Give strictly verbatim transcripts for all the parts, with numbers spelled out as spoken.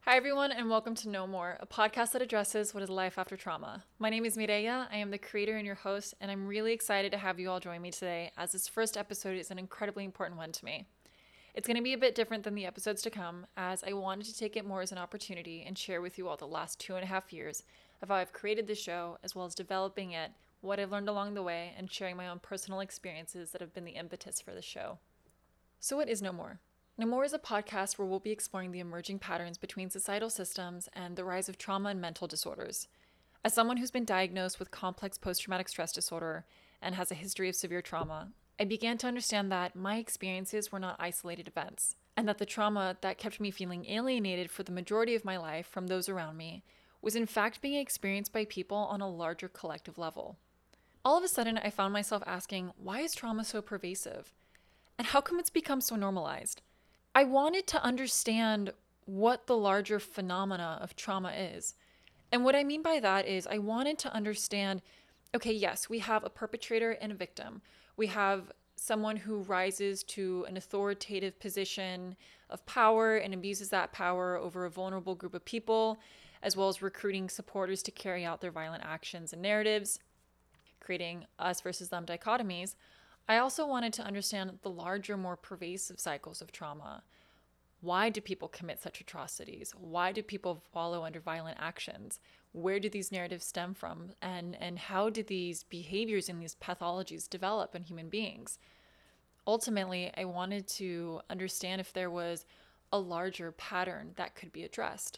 Hi, everyone, and welcome to No More, a podcast that addresses what is life after trauma. My name is Mireia. I am the creator and your host, and I'm really excited to have you all join me today, as this first episode is an incredibly important one to me. It's going to be a bit different than the episodes to come, as I wanted to take it more as an opportunity and share with you all the last two and a half years of how I've created this show, as well as developing it, what I've learned along the way, and sharing my own personal experiences that have been the impetus for the show. So what is No More? No More is a podcast where we'll be exploring the emerging patterns between societal systems and the rise of trauma and mental disorders. As someone who's been diagnosed with complex post-traumatic stress disorder and has a history of severe trauma, I began to understand that my experiences were not isolated events, and that the trauma that kept me feeling alienated for the majority of my life from those around me was in fact being experienced by people on a larger collective level. All of a sudden, I found myself asking, why is trauma so pervasive? And how come it's become so normalized? I wanted to understand what the larger phenomena of trauma is. And what I mean by that is I wanted to understand, okay, yes, we have a perpetrator and a victim. We have someone who rises to an authoritative position of power and abuses that power over a vulnerable group of people, as well as recruiting supporters to carry out their violent actions and narratives, creating us versus them dichotomies. I also wanted to understand the larger, more pervasive cycles of trauma. Why do people commit such atrocities? Why do people follow under violent actions? Where do these narratives stem from? And, and how do these behaviors and these pathologies develop in human beings? Ultimately, I wanted to understand if there was a larger pattern that could be addressed.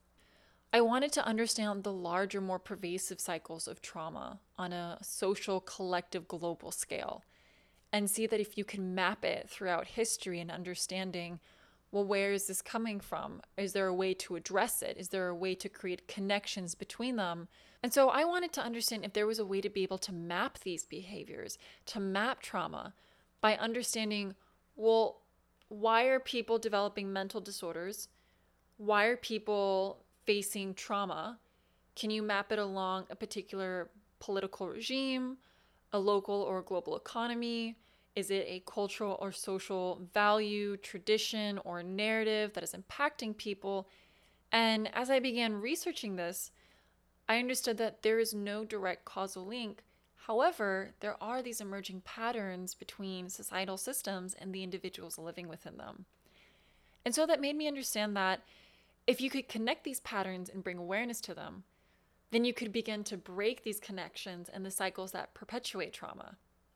I wanted to understand the larger, more pervasive cycles of trauma on a social, collective, global scale, and see that if you can map it throughout history and understanding, well, where is this coming from? Is there a way to address it? Is there a way to create connections between them? And so I wanted to understand if there was a way to be able to map these behaviors, to map trauma by understanding, well, why are people developing mental disorders? Why are people facing trauma? Can you map it along a particular political regime, a local or global economy? Is it a cultural or social value, tradition, or narrative that is impacting people? And as I began researching this, I understood that there is no direct causal link. However, there are these emerging patterns between societal systems and the individuals living within them. And so that made me understand that if you could connect these patterns and bring awareness to them, then you could begin to break these connections and the cycles that perpetuate trauma.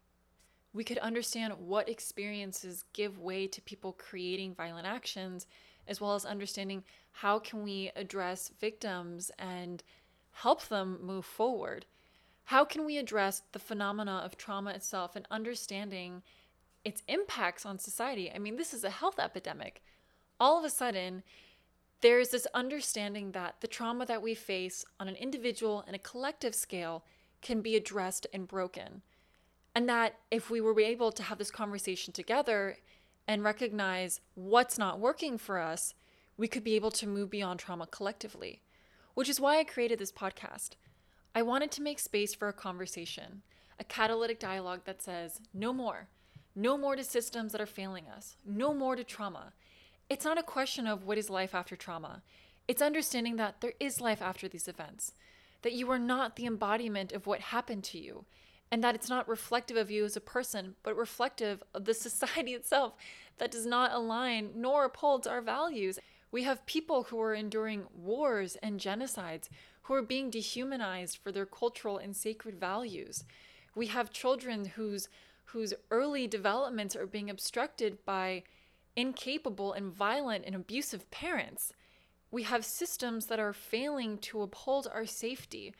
We could understand what experiences give way to people creating violent actions, as well as understanding how can we address victims and help them move forward. How can we address the phenomena of trauma itself and understanding its impacts on society? I mean, this is a health epidemic. All of a sudden, there's this understanding that the trauma that we face on an individual and a collective scale can be addressed and broken. And that if we were able to have this conversation together and recognize what's not working for us, we could be able to move beyond trauma collectively, which is why I created this podcast. I wanted to make space for a conversation, a catalytic dialogue that says, no more, no more to systems that are failing us, no more to trauma. It's not a question of what is life after trauma. It's understanding that there is life after these events, that you are not the embodiment of what happened to you, and that it's not reflective of you as a person, but reflective of the society itself that does not align nor upholds our values. We have people who are enduring wars and genocides, who are being dehumanized for their cultural and sacred values. We have children whose, whose early developments are being obstructed by incapable and violent and abusive parents. We have systems that are failing to uphold our safety.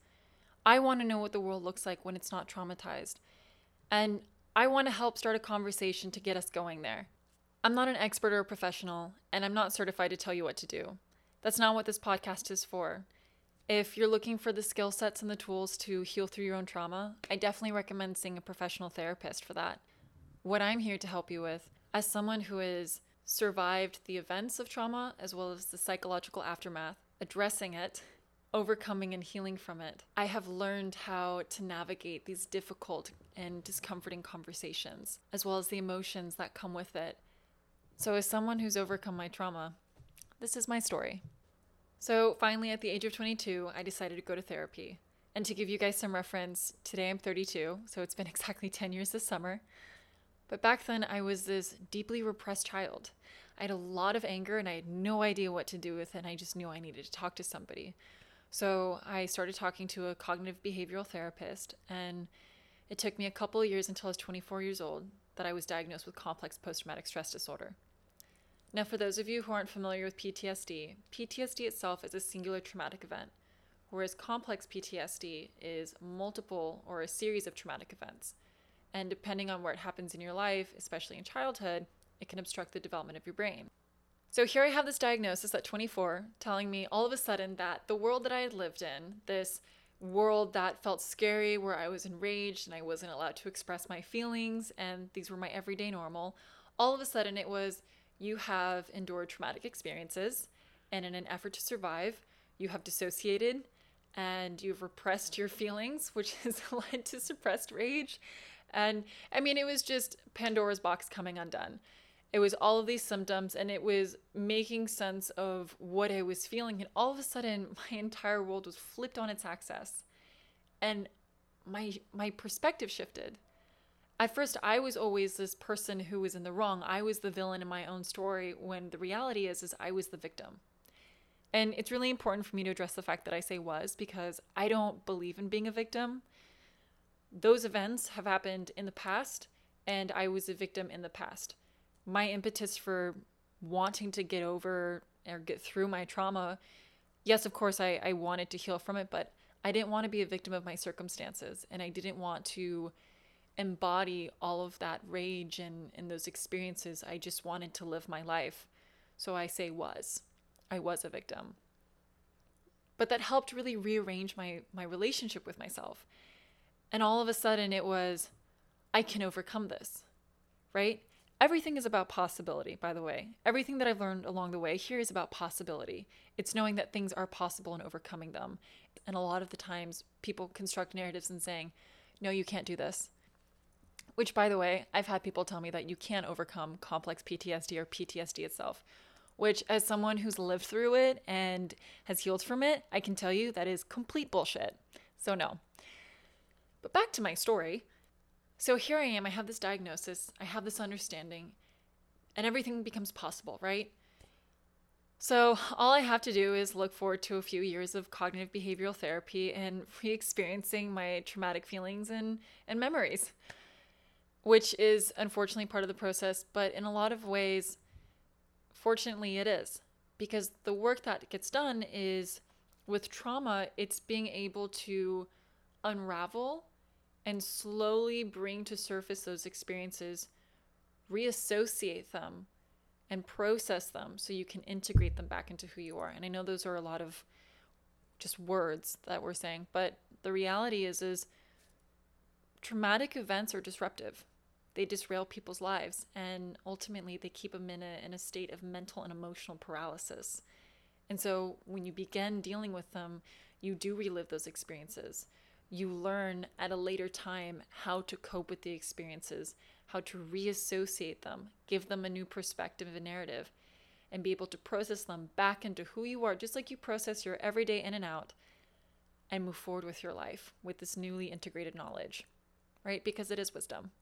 I want to know what the world looks like when it's not traumatized. And I want to help start a conversation to get us going there. I'm not an expert or a professional, and I'm not certified to tell you what to do. That's not what this podcast is for. If you're looking for the skill sets and the tools to heal through your own trauma, I definitely recommend seeing a professional therapist for that. What I'm here to help you with, as someone who has survived the events of trauma as well as the psychological aftermath, addressing it, overcoming and healing from it, I have learned how to navigate these difficult and discomforting conversations, as well as the emotions that come with it. So as someone who's overcome my trauma, this is my story. So finally, at the age of twenty-two, I decided to go to therapy. And to give you guys some reference, today I'm thirty-two, so it's been exactly ten years this summer. But back then, I was this deeply repressed child. I had a lot of anger and I had no idea what to do with it, and I just knew I needed to talk to somebody. So I started talking to a cognitive behavioral therapist, and it took me a couple of years until I was twenty-four years old that I was diagnosed with complex post-traumatic stress disorder. Now, for those of you who aren't familiar with P T S D, P T S D itself is a singular traumatic event, whereas complex P T S D is multiple or a series of traumatic events. And depending on where it happens in your life, especially in childhood, it can obstruct the development of your brain. So here I have this diagnosis at twenty-four telling me all of a sudden that the world that I had lived in, this world that felt scary, where I was enraged and I wasn't allowed to express my feelings, and these were my everyday normal, all of a sudden it was, you have endured traumatic experiences, and in an effort to survive, you have dissociated and you've repressed your feelings, which has led to suppressed rage. And I mean, it was just Pandora's box coming undone. It was all of these symptoms, and it was making sense of what I was feeling. And all of a sudden, my entire world was flipped on its axis. And my my perspective shifted. At first, I was always this person who was in the wrong. I was the villain in my own story, when the reality is, is I was the victim. And it's really important for me to address the fact that I say was, because I don't believe in being a victim. Those events have happened in the past, and I was a victim in the past. My impetus for wanting to get over or get through my trauma, yes, of course, I, I wanted to heal from it, but I didn't want to be a victim of my circumstances, and I didn't want to embody all of that rage and, and those experiences. I just wanted to live my life. So I say was. I was a victim. But that helped really rearrange my, my relationship with myself. And all of a sudden it was, I can overcome this, right? Everything is about possibility, by the way. Everything that I've learned along the way here is about possibility. It's knowing that things are possible and overcoming them. And a lot of the times people construct narratives and saying, no, you can't do this. Which, by the way, I've had people tell me that you can't overcome complex P T S D or P T S D itself, which, as someone who's lived through it and has healed from it, I can tell you that is complete bullshit. So no. But back to my story. So here I am, I have this diagnosis, I have this understanding, and everything becomes possible, right? So all I have to do is look forward to a few years of cognitive behavioral therapy and re-experiencing my traumatic feelings and, and memories, which is unfortunately part of the process, but in a lot of ways, fortunately it is. Because the work that gets done is, with trauma, it's being able to unravel and slowly bring to surface those experiences, reassociate them, and process them so you can integrate them back into who you are. And I know those are a lot of just words that we're saying, but the reality is, is traumatic events are disruptive. They disrail people's lives, and ultimately they keep them in a, in a state of mental and emotional paralysis. And so when you begin dealing with them, you do relive those experiences. You learn at a later time how to cope with the experiences, how to reassociate them, give them a new perspective and narrative, and be able to process them back into who you are, just like you process your everyday in and out, and move forward with your life with this newly integrated knowledge, right? Because it is wisdom.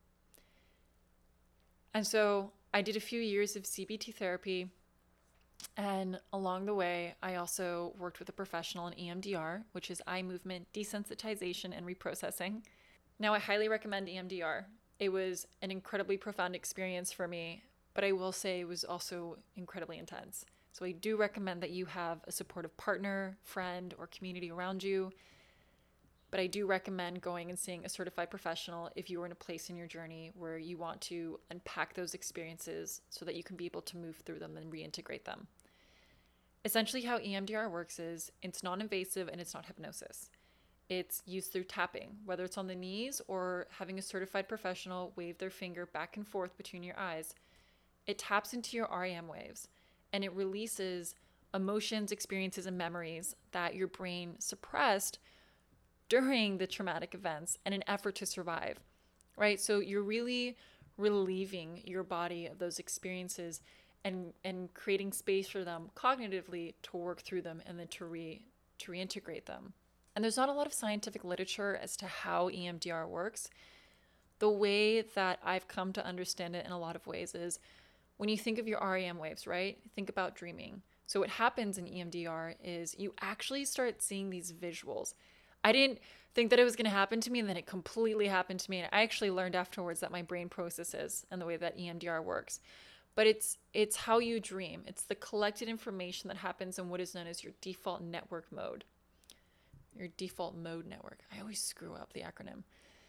And so I did a few years of C B T therapy, and along the way, I also worked with a professional in E M D R, which is eye movement desensitization and reprocessing. Now, I highly recommend E M D R. It was an incredibly profound experience for me, but I will say it was also incredibly intense. So I do recommend that you have a supportive partner, friend, or community around you. But I do recommend going and seeing a certified professional if you are in a place in your journey where you want to unpack those experiences so that you can be able to move through them and reintegrate them. Essentially, how E M D R works is it's non-invasive and it's not hypnosis. It's used through tapping, whether it's on the knees or having a certified professional wave their finger back and forth between your eyes. It taps into your R E M waves, and it releases emotions, experiences, and memories that your brain suppressed during the traumatic events in an effort to survive, right? So you're really relieving your body of those experiences and and creating space for them cognitively to work through them and then to re to reintegrate them. And there's not a lot of scientific literature as to how E M D R works. The way that I've come to understand it in a lot of ways is when you think of your R E M waves, right? Think about dreaming. So what happens in E M D R is you actually start seeing these visuals. I didn't think that it was going to happen to me, and then it completely happened to me. And I actually learned afterwards that my brain processes and the way that E M D R works. But it's it's how you dream. It's the collected information that happens in what is known as your default network mode. Your default mode network. I always screw up the acronym.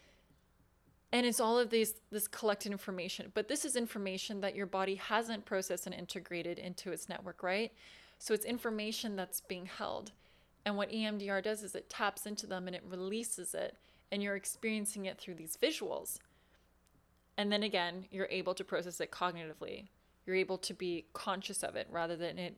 And it's all of these this collected information. But this is information that your body hasn't processed and integrated into its network, right? So it's information that's being held. And what E M D R does is it taps into them and it releases it. And you're experiencing it through these visuals. And then again, you're able to process it cognitively. You're able to be conscious of it rather than it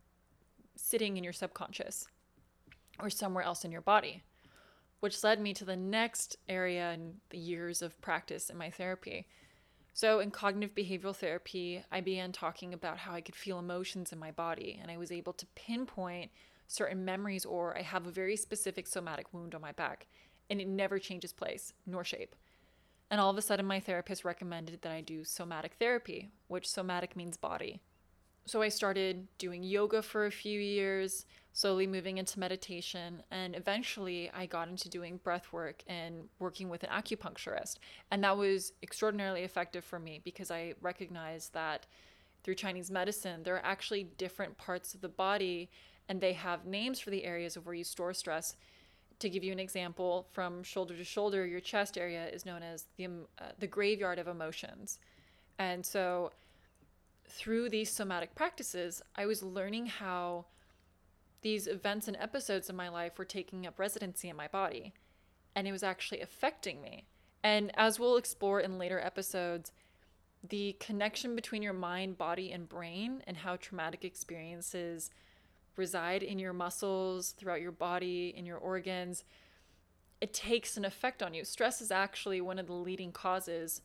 sitting in your subconscious or somewhere else in your body, which led me to the next area in the years of practice in my therapy. So in cognitive behavioral therapy, I began talking about how I could feel emotions in my body, and I was able to pinpoint certain memories, or I have a very specific somatic wound on my back, and it never changes place nor shape. And all of a sudden, my therapist recommended that I do somatic therapy, which somatic means body. So I started doing yoga for a few years, slowly moving into meditation, and eventually I got into doing breath work and working with an acupuncturist. And that was extraordinarily effective for me because I recognized that through Chinese medicine, there are actually different parts of the body, and they have names for the areas of where you store stress. To give you an example, from shoulder to shoulder, your chest area is known as the uh, the graveyard of emotions. And so through these somatic practices, I was learning how these events and episodes in my life were taking up residency in my body, and it was actually affecting me. And as we'll explore in later episodes, the connection between your mind, body, and brain, and how traumatic experiences reside in your muscles, throughout your body, in your organs, it takes an effect on you. Stress is actually one of the leading causes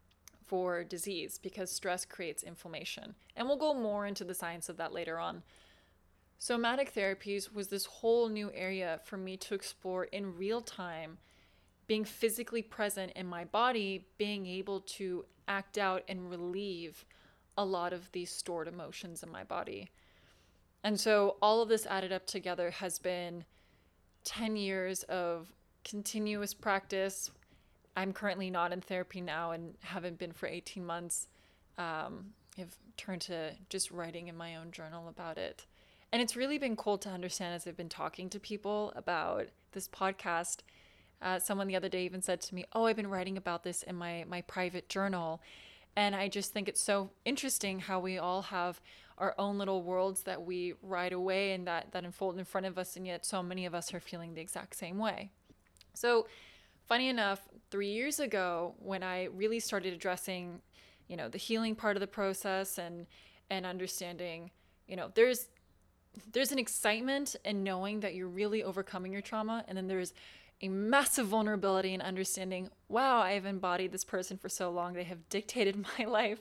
for disease because stress creates inflammation. And we'll go more into the science of that later on. Somatic therapies was this whole new area for me to explore in real time, being physically present in my body, being able to act out and relieve a lot of these stored emotions in my body. And so all of this added up together has been ten years of continuous practice. I'm currently not in therapy now and haven't been for eighteen months. Um, I've turned to just writing in my own journal about it. And it's really been cool to understand as I've been talking to people about this podcast. Uh, someone the other day even said to me, oh, I've been writing about this in my, my private journal. And I just think it's so interesting how we all have our own little worlds that we ride away and that, that unfold in front of us. And yet so many of us are feeling the exact same way. So funny enough, three years ago, when I really started addressing, you know, the healing part of the process and, and understanding, you know, there's, there's an excitement in knowing that you're really overcoming your trauma. And then there's a massive vulnerability in understanding, wow, I've embodied this person for so long. They have dictated my life.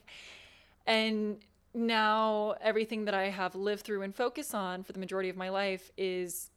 And now everything that I have lived through and focus on for the majority of my life is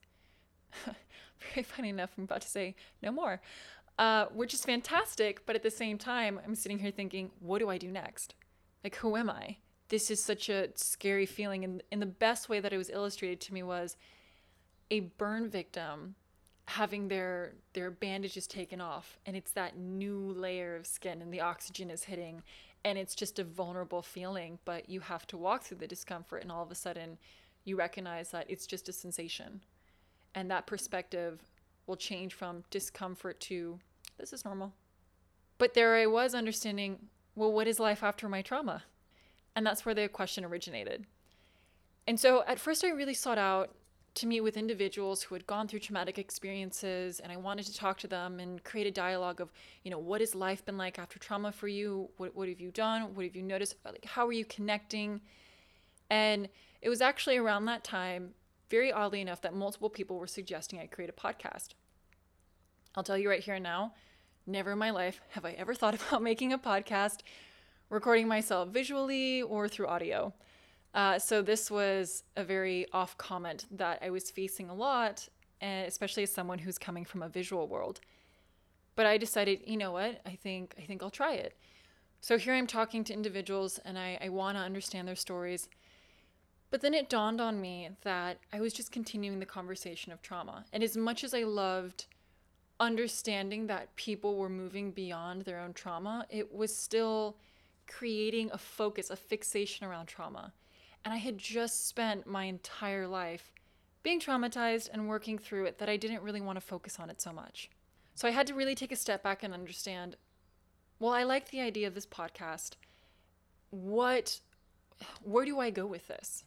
very funny enough. I'm about to say no more, uh, which is fantastic. But at the same time, I'm sitting here thinking, what do I do next? Like, who am I? This is such a scary feeling. And, and the best way that it was illustrated to me was a burn victim having their their bandages taken off, and it's that new layer of skin and the oxygen is hitting, and it's just a vulnerable feeling, but you have to walk through the discomfort, and all of a sudden you recognize that it's just a sensation, and that perspective will change from discomfort to this is normal. But there I was understanding, well, what is life after my trauma? And that's where the question originated. And so at first I really sought out to meet with individuals who had gone through traumatic experiences, and I wanted to talk to them and create a dialogue of, you know, what has life been like after trauma for you? What, what have you done? What have you noticed? Like, how are you connecting? And it was actually around that time, very oddly enough, that multiple people were suggesting I create a podcast. I'll tell you right here and now, never in my life have I ever thought about making a podcast, recording myself visually or through audio. Uh, so this was a very off comment that I was facing a lot, and especially as someone who's coming from a visual world. But I decided, you know what? I think I think I'll try it. So here I'm talking to individuals, and I, I want to understand their stories. But then it dawned on me that I was just continuing the conversation of trauma. And as much as I loved understanding that people were moving beyond their own trauma, it was still creating a focus, a fixation around trauma. And I had just spent my entire life being traumatized and working through it that I didn't really want to focus on it so much. So I had to really take a step back and understand, well, I like the idea of this podcast. What, where do I go with this?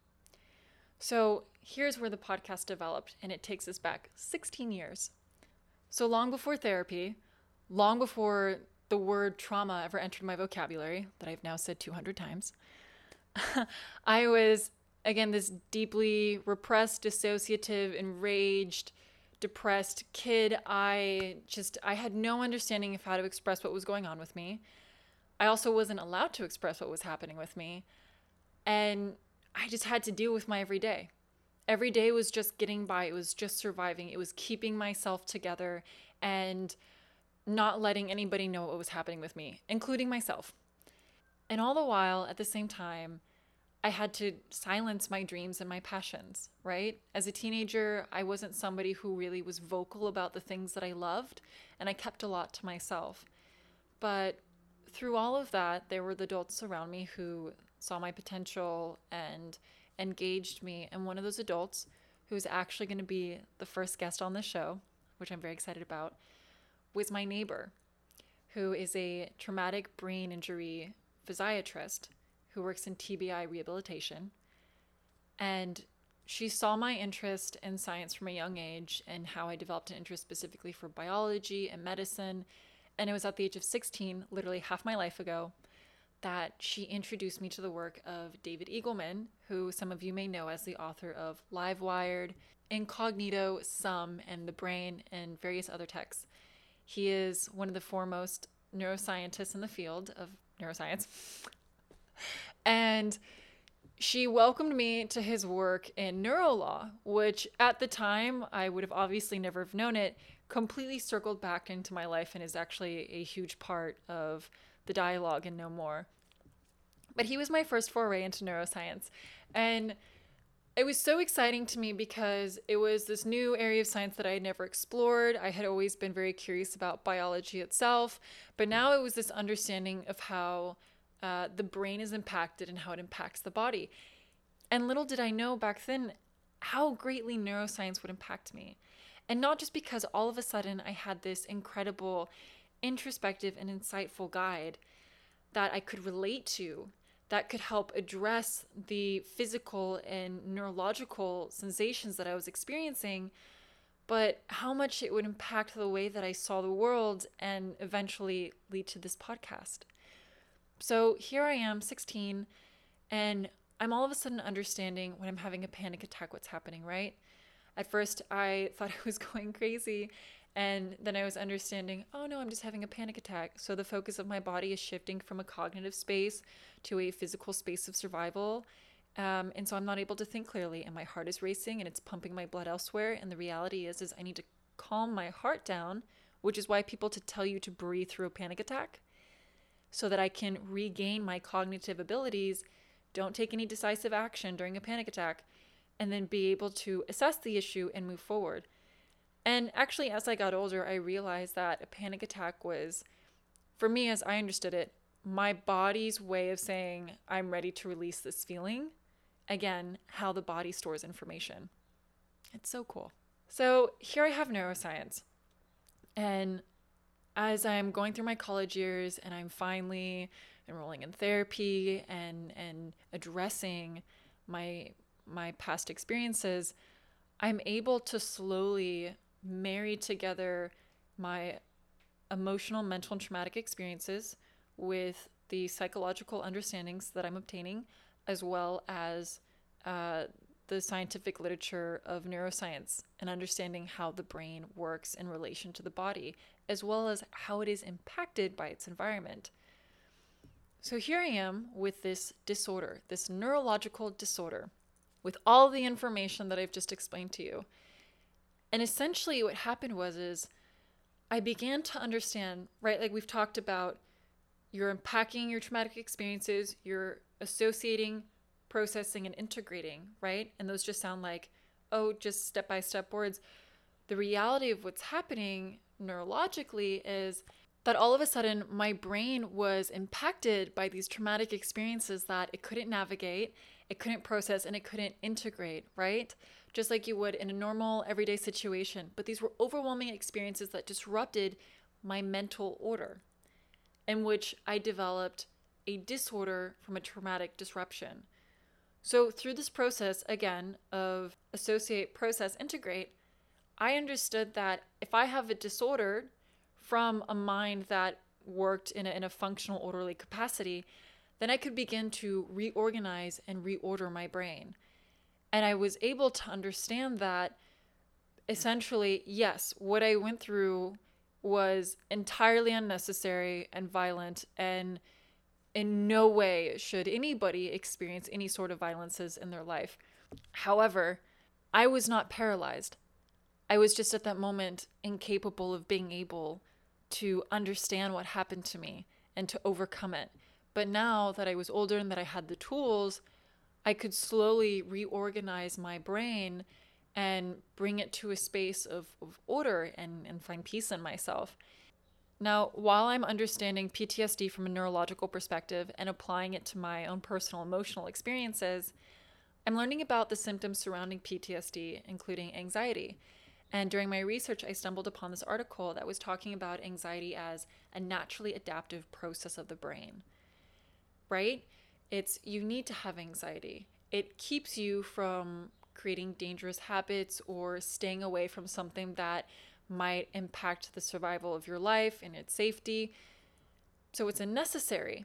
So here's where the podcast developed, and it takes us back sixteen years. So long before therapy, long before the word trauma ever entered my vocabulary, that I've now said two hundred times, I was, again, this deeply repressed, dissociative, enraged, depressed kid. I just, I had no understanding of how to express what was going on with me. I also wasn't allowed to express what was happening with me. And I just had to deal with my everyday. Every day was just getting by. It was just surviving. It was keeping myself together and not letting anybody know what was happening with me, including myself. And all the while, at the same time, I had to silence my dreams and my passions, right? As a teenager, I wasn't somebody who really was vocal about the things that I loved, and I kept a lot to myself. But through all of that, there were the adults around me who saw my potential and engaged me. And one of those adults, who's actually going to be the first guest on the show, which I'm very excited about, was my neighbor, who is a traumatic brain injury physiatrist who works in T B I rehabilitation. And she saw my interest in science from a young age and how I developed an interest specifically for biology and medicine. And it was at the age of sixteen, literally half my life ago, that she introduced me to the work of David Eagleman, who some of you may know as the author of Livewired, Incognito, Some, and The Brain, and various other texts. He is one of the foremost neuroscientists in the field of neuroscience. And she welcomed me to his work in neurolaw, which at the time, I would have obviously never have known it, completely circled back into my life and is actually a huge part of the dialogue in No More. But he was my first foray into neuroscience. And it was so exciting to me because it was this new area of science that I had never explored. I had always been very curious about biology itself, but now it was this understanding of how uh, the brain is impacted and how it impacts the body. And little did I know back then how greatly neuroscience would impact me. And not just because all of a sudden I had this incredible introspective and insightful guide that I could relate to, that could help address the physical and neurological sensations that I was experiencing, but how much it would impact the way that I saw the world and eventually lead to this podcast. So here I am, sixteen, and I'm all of a sudden understanding when I'm having a panic attack what's happening, right? At first, I thought I was going crazy, and then I was understanding, oh no, I'm just having a panic attack. So the focus of my body is shifting from a cognitive space to a physical space of survival. Um, and so I'm not able to think clearly, and my heart is racing and it's pumping my blood elsewhere. And the reality is, is I need to calm my heart down, which is why people to tell you to breathe through a panic attack so that I can regain my cognitive abilities, don't take any decisive action during a panic attack, and then be able to assess the issue and move forward. And actually, as I got older, I realized that a panic attack was, for me, as I understood it, my body's way of saying, I'm ready to release this feeling. Again, how the body stores information. It's so cool. So here I have neuroscience. And as I'm going through my college years and I'm finally enrolling in therapy and, and addressing my, my past experiences, I'm able to slowly marry together my emotional, mental, and traumatic experiences with the psychological understandings that I'm obtaining, as well as uh, the scientific literature of neuroscience and understanding how the brain works in relation to the body, as well as how it is impacted by its environment. So here I am with this disorder, this neurological disorder, with all the information that I've just explained to you. And essentially what happened was is I began to understand, right? Like we've talked about, you're unpacking your traumatic experiences, you're associating, processing, and integrating, right? And those just sound like, oh, just step-by-step words. The reality of what's happening neurologically is that all of a sudden my brain was impacted by these traumatic experiences that it couldn't navigate, it couldn't process, and it couldn't integrate, right? Just like you would in a normal everyday situation. But these were overwhelming experiences that disrupted my mental order, in which I developed a disorder from a traumatic disruption. So through this process, again, of associate, process, integrate, I understood that if I have a disorder from a mind that worked in a, in a functional, orderly capacity, then I could begin to reorganize and reorder my brain. And I was able to understand that essentially, yes, what I went through was entirely unnecessary and violent, and in no way should anybody experience any sort of violences in their life. However, I was not paralyzed. I was just at that moment incapable of being able to understand what happened to me and to overcome it. But now that I was older and that I had the tools, I could slowly reorganize my brain and bring it to a space of, of order and, and find peace in myself. Now, while I'm understanding P T S D from a neurological perspective and applying it to my own personal emotional experiences, I'm learning about the symptoms surrounding P T S D, including anxiety. And during my research, I stumbled upon this article that was talking about anxiety as a naturally adaptive process of the brain, right? It's, you need to have anxiety. It keeps you from creating dangerous habits or staying away from something that might impact the survival of your life and its safety. So it's a necessary.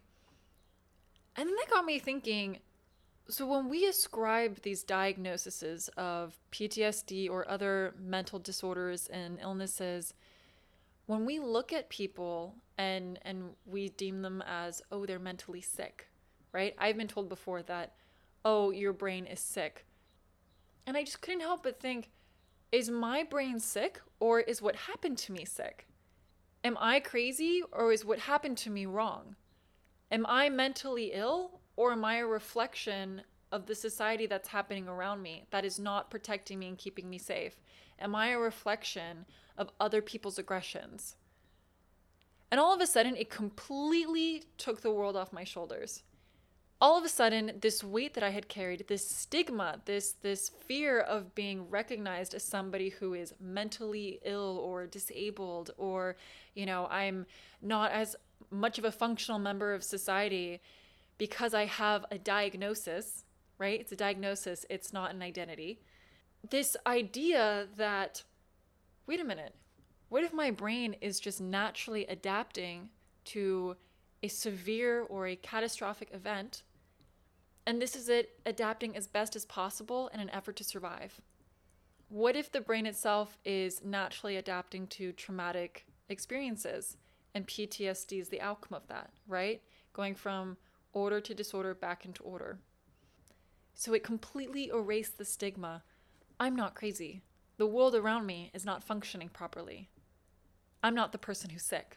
And then that got me thinking, so when we ascribe these diagnoses of P T S D or other mental disorders and illnesses, when we look at people and and we deem them as, oh, they're mentally sick, right? I've been told before that, oh, your brain is sick. And I just couldn't help but think, is my brain sick or is what happened to me sick? Am I crazy or is what happened to me wrong? Am I mentally ill or am I a reflection of the society that's happening around me that is not protecting me and keeping me safe? Am I a reflection of other people's aggressions? And all of a sudden, it completely took the world off my shoulders. All of a sudden, this weight that I had carried, this stigma, this this fear of being recognized as somebody who is mentally ill or disabled, or, you know, I'm not as much of a functional member of society because I have a diagnosis, right? It's a diagnosis, it's not an identity. This idea that, wait a minute, what if my brain is just naturally adapting to a severe or a catastrophic event, and this is it adapting as best as possible in an effort to survive? What if the brain itself is naturally adapting to traumatic experiences, and P T S D is the outcome of that, right? Going from order to disorder back into order. So it completely erased the stigma. I'm not crazy. The world around me is not functioning properly. I'm not the person who's sick.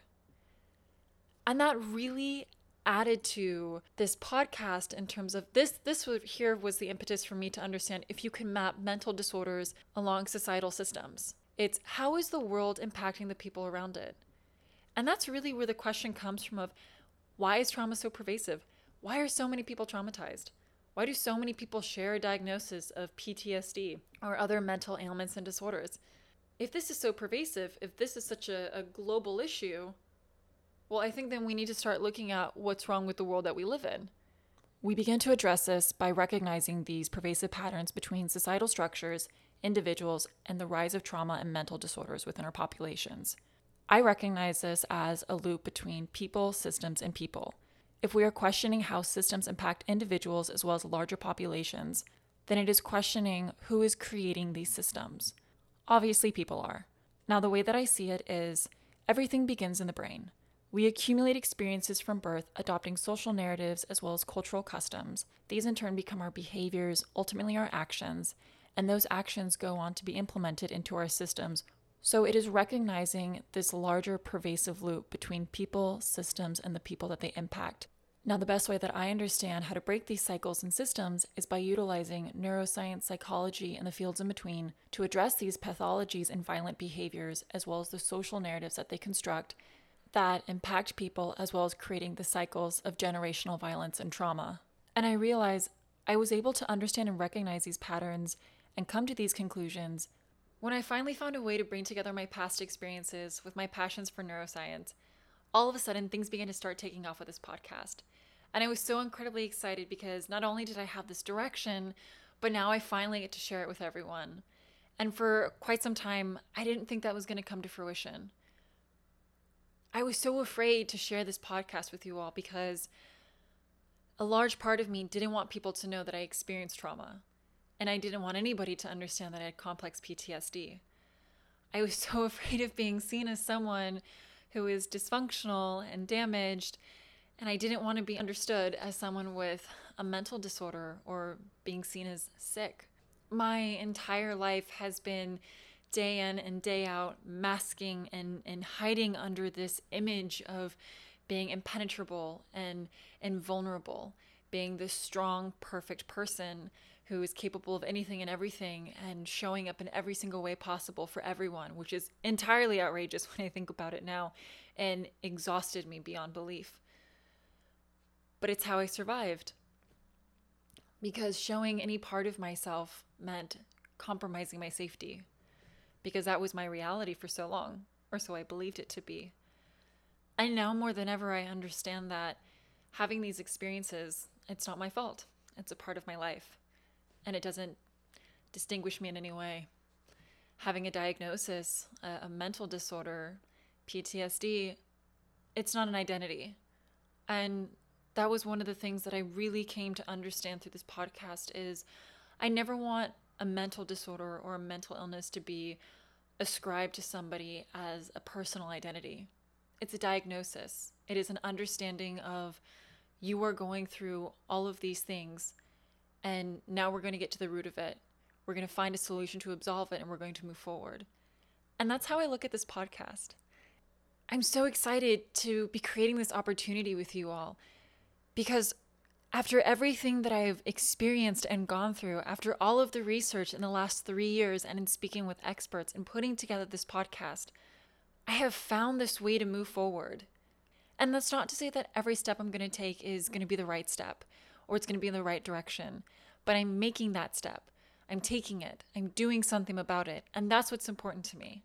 And that really added to this podcast in terms of this, this here was the impetus for me to understand if you can map mental disorders along societal systems. It's, how is the world impacting the people around it? And that's really where the question comes from of, why is trauma so pervasive? Why are so many people traumatized? Why do so many people share a diagnosis of P T S D or other mental ailments and disorders? If this is so pervasive, if this is such a, a global issue, well, I think then we need to start looking at what's wrong with the world that we live in. We begin to address this by recognizing these pervasive patterns between societal structures, individuals, and the rise of trauma and mental disorders within our populations. I recognize this as a loop between people, systems, and people. If we are questioning how systems impact individuals as well as larger populations, then it is questioning who is creating these systems. Obviously, people are. Now, the way that I see it is everything begins in the brain. We accumulate experiences from birth, adopting social narratives as well as cultural customs. These in turn become our behaviors, ultimately our actions, and those actions go on to be implemented into our systems. So it is recognizing this larger pervasive loop between people, systems, and the people that they impact. Now, the best way that I understand how to break these cycles and systems is by utilizing neuroscience, psychology, and the fields in between to address these pathologies and violent behaviors, as well as the social narratives that they construct that impact people, as well as creating the cycles of generational violence and trauma. And I realize I was able to understand and recognize these patterns and come to these conclusions when I finally found a way to bring together my past experiences with my passions for neuroscience. All of a sudden, things began to start taking off with this podcast. And I was so incredibly excited because not only did I have this direction, but now I finally get to share it with everyone. And for quite some time, I didn't think that was going to come to fruition. I was so afraid to share this podcast with you all because a large part of me didn't want people to know that I experienced trauma. And I didn't want anybody to understand that I had complex P T S D. I was so afraid of being seen as someone who is dysfunctional and damaged, and I didn't want to be understood as someone with a mental disorder or being seen as sick. My entire life has been day in and day out masking and, and hiding under this image of being impenetrable and, and vulnerable, being this strong, perfect person who is capable of anything and everything and showing up in every single way possible for everyone, which is entirely outrageous when I think about it now and exhausted me beyond belief. But it's how I survived, because showing any part of myself meant compromising my safety, because that was my reality for so long, or so I believed it to be. And now more than ever, I understand that having these experiences, it's not my fault. It's a part of my life. And it doesn't distinguish me in any way. Having a diagnosis, a, a mental disorder, P T S D, it's not an identity. And that was one of the things that I really came to understand through this podcast is I never want a mental disorder or a mental illness to be ascribed to somebody as a personal identity. It's a diagnosis. It is an understanding of you are going through all of these things, and now we're going to get to the root of it. We're going to find a solution to absolve it, and we're going to move forward. And that's how I look at this podcast. I'm so excited to be creating this opportunity with you all, because after everything that I've experienced and gone through, after all of the research in the last three years and in speaking with experts and putting together this podcast, I have found this way to move forward. And that's not to say that every step I'm going to take is going to be the right step or it's going to be in the right direction, but I'm making that step. I'm taking it. I'm doing something about it. And that's what's important to me.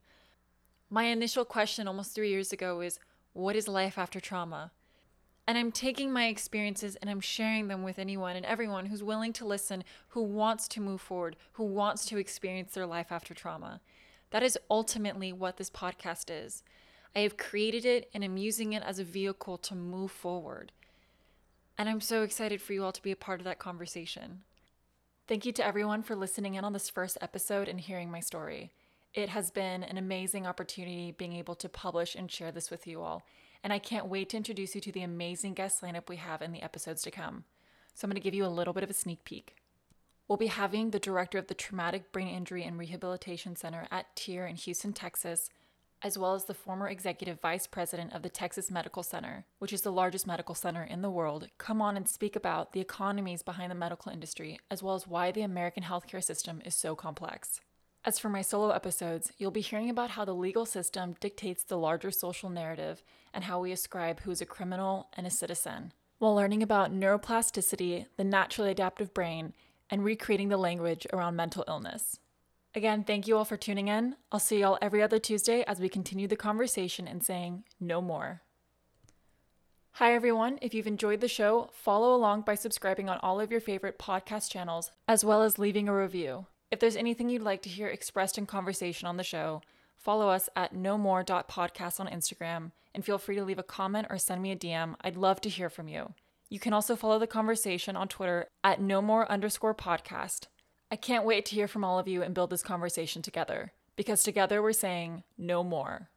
My initial question almost three years ago is, what is life after trauma? And I'm taking my experiences and I'm sharing them with anyone and everyone who's willing to listen, who wants to move forward, who wants to experience their life after trauma. That is ultimately what this podcast is. I have created it and I'm using it as a vehicle to move forward. And I'm so excited for you all to be a part of that conversation. Thank you to everyone for listening in on this first episode and hearing my story. It has been an amazing opportunity being able to publish and share this with you all. And I can't wait to introduce you to the amazing guest lineup we have in the episodes to come. So I'm going to give you a little bit of a sneak peek. We'll be having the director of the Traumatic Brain Injury and Rehabilitation Center at T I R in Houston, Texas, as well as the former executive vice president of the Texas Medical Center, which is the largest medical center in the world, come on and speak about the economies behind the medical industry, as well as why the American healthcare system is so complex. As for my solo episodes, you'll be hearing about how the legal system dictates the larger social narrative and how we ascribe who is a criminal and a citizen, while learning about neuroplasticity, the naturally adaptive brain, and recreating the language around mental illness. Again, thank you all for tuning in. I'll see y'all every other Tuesday as we continue the conversation and saying no more. Hi everyone, if you've enjoyed the show, follow along by subscribing on all of your favorite podcast channels, as well as leaving a review. If there's anything you'd like to hear expressed in conversation on the show, follow us at no more dot podcast on Instagram, and feel free to leave a comment or send me a D M. I'd love to hear from you. You can also follow the conversation on Twitter at nomore underscore podcast. I can't wait to hear from all of you and build this conversation together, because together we're saying no more.